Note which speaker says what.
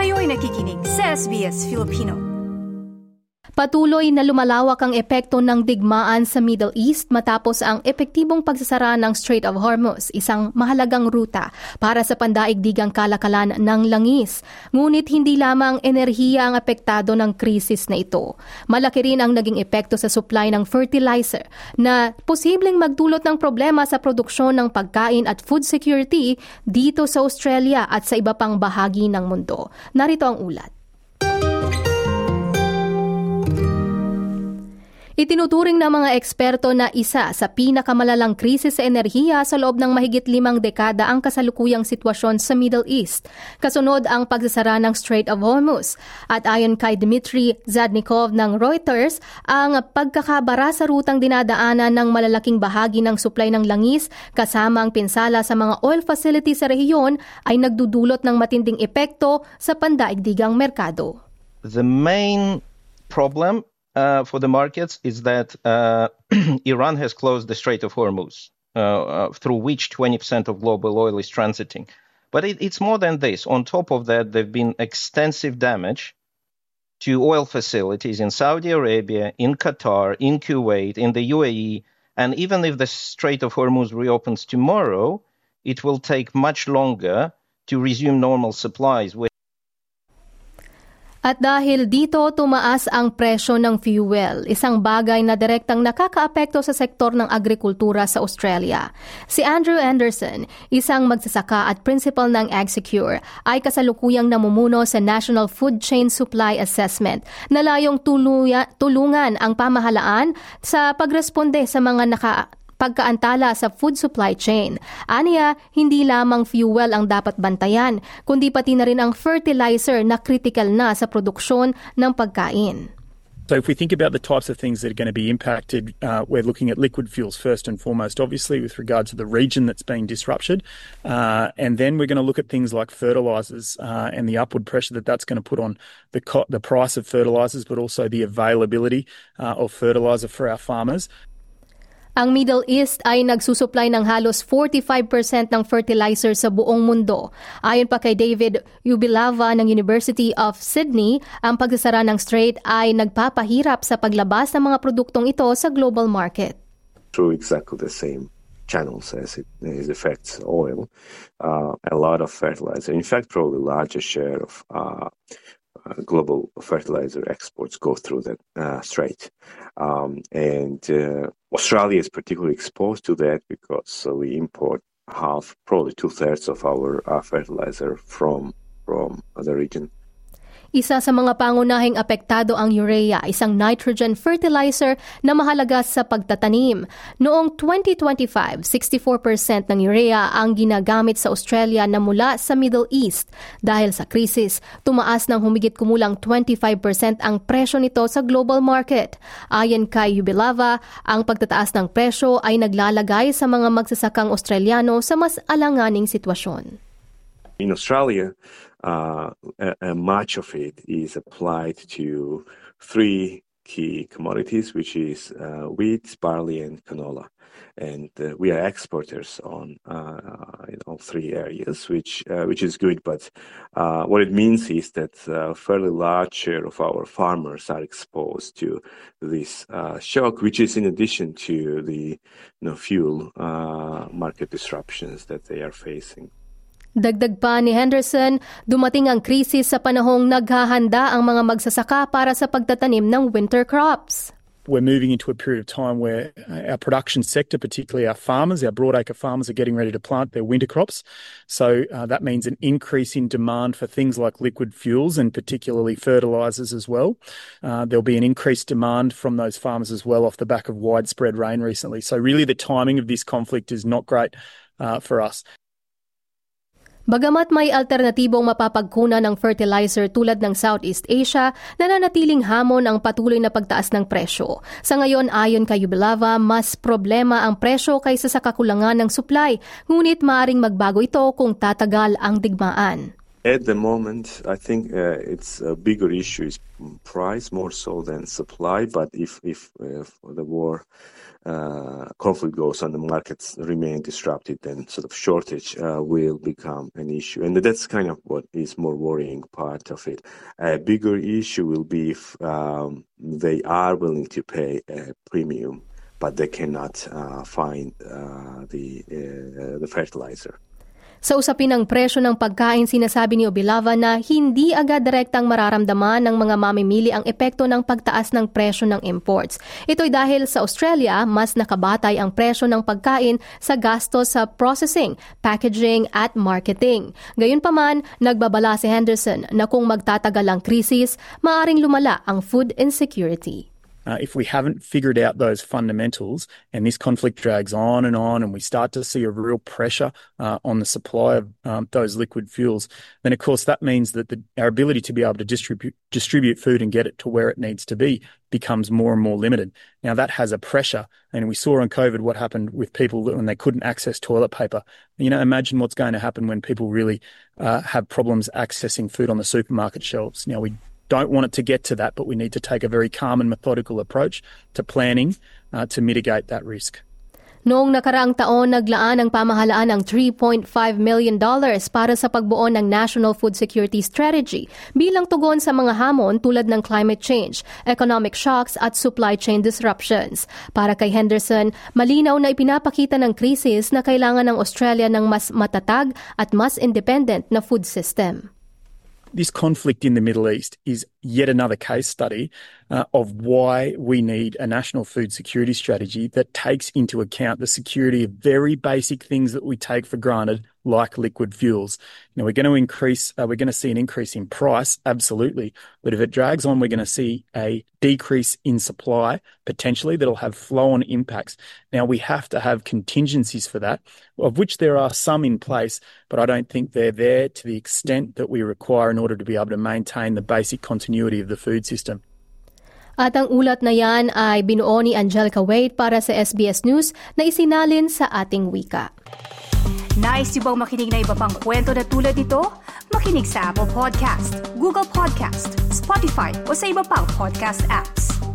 Speaker 1: Kayo'y nakikinig sa SBS Filipino.
Speaker 2: Patuloy na lumalawak ang epekto ng digmaan sa Middle East matapos ang epektibong pagsasara ng Strait of Hormuz, isang mahalagang ruta para sa pandaigdigang kalakalan ng langis. Ngunit hindi lamang enerhiya ang apektado ng krisis na ito. Malaki rin ang naging epekto sa supply ng fertilizer na posibleng magdulot ng problema sa produksyon ng pagkain at food security dito sa Australia at sa iba pang bahagi ng mundo. Narito ang ulat. Itinuturing ng mga eksperto na isa sa pinakamalalang krisis sa enerhiya sa loob ng mahigit 5 dekada ang kasalukuyang sitwasyon sa Middle East, kasunod ang pagsasara ng Strait of Hormuz. At ayon kay Dmitry Zadnikov ng Reuters, ang pagkakabara sa rutang dinadaanan ng malalaking bahagi ng supply ng langis kasama ang pinsala sa mga oil facilities sa rehiyon ay nagdudulot ng matinding epekto sa pandaigdigang merkado.
Speaker 3: The main problem for the markets is that Iran has closed the Strait of Hormuz, through which 20% of global oil is transiting. But it's more than this. On top of that, there have been extensive damage to oil facilities in Saudi Arabia, in Qatar, in Kuwait, in the UAE, and even if the Strait of Hormuz reopens tomorrow, it will take much longer to resume normal supplies.
Speaker 2: At dahil dito, tumaas ang presyo ng fuel, isang bagay na direktang nakakaapekto sa sektor ng agrikultura sa Australia. Si Andrew Anderson, isang magsasaka at principal ng AgSecure, ay kasalukuyang namumuno sa National Food Chain Supply Assessment na layong tulungan ang pamahalaan sa pagresponde sa mga pagkaantala sa food supply chain. Aniya, hindi lamang fuel ang dapat bantayan, kundi pati na rin ang fertilizer na critical na sa produksyon ng pagkain.
Speaker 4: So if we think about the types of things that are going to be impacted, we're looking at liquid fuels first and foremost, obviously, with regard to the region that's being disrupted. And then we're going to look at things like fertilizers and the upward pressure that that's going to put on the price of fertilizers, but also the availability of fertilizer for our farmers.
Speaker 2: Ang Middle East ay nagsusupply ng halos 45% ng fertilizer sa buong mundo. Ayon pa kay David Ubilava ng University of Sydney, ang pagsasara ng strait ay nagpapahirap sa paglabas ng mga produktong ito sa global market.
Speaker 5: Through exactly the same channels as it affects oil, a lot of fertilizer, in fact probably the largest share of global fertilizer exports go through that strait. And Australia is particularly exposed to that because we import probably 2/3 of our fertilizer from the region.
Speaker 2: Isa sa mga pangunahing apektado ang urea, isang nitrogen fertilizer na mahalaga sa pagtatanim. Noong 2025, 64% ng urea ang ginagamit sa Australia na mula sa Middle East. Dahil sa krisis, tumaas ng humigit kumulang 25% ang presyo nito sa global market. Ayon kay Ubilava, ang pagtataas ng presyo ay naglalagay sa mga magsasakang Australiano sa mas alanganing sitwasyon.
Speaker 5: In Australia, much of it is applied to 3 key commodities, which is wheat, barley, and canola. And we are exporters in all 3 areas, which is good. But what it means is that a fairly large share of our farmers are exposed to this shock, which is in addition to the fuel market disruptions that they are facing.
Speaker 2: Dagdag pa ni Henderson, dumating ang krisis sa panahong naghahanda ang mga magsasaka para sa pagtatanim ng winter crops.
Speaker 4: We're moving into a period of time where our production sector, particularly our farmers, our broadacre farmers, are getting ready to plant their winter crops. So that means an increase in demand for things like liquid fuels and particularly fertilizers as well. There'll be an increased demand from those farmers as well off the back of widespread rain recently. So really the timing of this conflict is not great for us.
Speaker 2: Bagamat may alternatibong mapapagkunan ng fertilizer tulad ng Southeast Asia, nananatiling hamon ang patuloy na pagtaas ng presyo. Sa ngayon, ayon kay Ubilava, mas problema ang presyo kaysa sa kakulangan ng supply, ngunit maaaring magbago ito kung tatagal ang digmaan.
Speaker 5: At the moment, I think it's a bigger issue is price more so than supply. But if the war conflict goes on, the markets remain disrupted, then sort of shortage will become an issue. And that's kind of what is more worrying part of it. A bigger issue will be if they are willing to pay a premium, but they cannot find the fertilizer.
Speaker 2: Sa usapin ng presyo ng pagkain, sinasabi ni Obilava na hindi agad direktang mararamdaman ng mga mamimili ang epekto ng pagtaas ng presyo ng imports. Ito'y dahil sa Australia, mas nakabatay ang presyo ng pagkain sa gastos sa processing, packaging at marketing. Gayunpaman, nagbabala si Henderson na kung magtatagal ang krisis, maaaring lumala ang food insecurity.
Speaker 4: If we haven't figured out those fundamentals and this conflict drags on and we start to see a real pressure on the supply of those liquid fuels, then of course that means that our ability to be able to distribute food and get it to where it needs to be becomes more and more limited. Now that has a pressure, and we saw on COVID what happened with people when they couldn't access toilet paper. Imagine what's going to happen when people really have problems accessing food on the supermarket shelves. Now we don't want it to get to that, but we need to take a very calm and methodical approach to planning to mitigate that risk.
Speaker 2: Noong nakaraang taon, naglaan ang pamahalaan ng $3.5 million para sa pagbuo ng National Food Security Strategy bilang tugon sa mga hamon tulad ng climate change, economic shocks at supply chain disruptions. Para kay Henderson, malinaw na ipinapakita ng krisis na kailangan ng Australia ng mas matatag at mas independent na food system.
Speaker 4: This conflict in the Middle East is yet another case study of why we need a national food security strategy that takes into account the security of very basic things that we take for granted, like liquid fuels. We're going to see an increase in price, absolutely. But if it drags on, we're going to see a decrease in supply, potentially, that'll have flow-on impacts. Now, we have to have contingencies for that, of which there are some in place, but I don't think they're there to the extent that we require in order to be able to maintain the basic continuity of the food system.
Speaker 2: At ang ulat na yan ay binuo ni Angelica Wade para sa SBS News na isinalin sa ating wika.
Speaker 1: Nice yung bang makinig na iba pang kwento na tulad ito? Makinig sa Apple Podcast, Google Podcast, Spotify o sa iba pang podcast apps.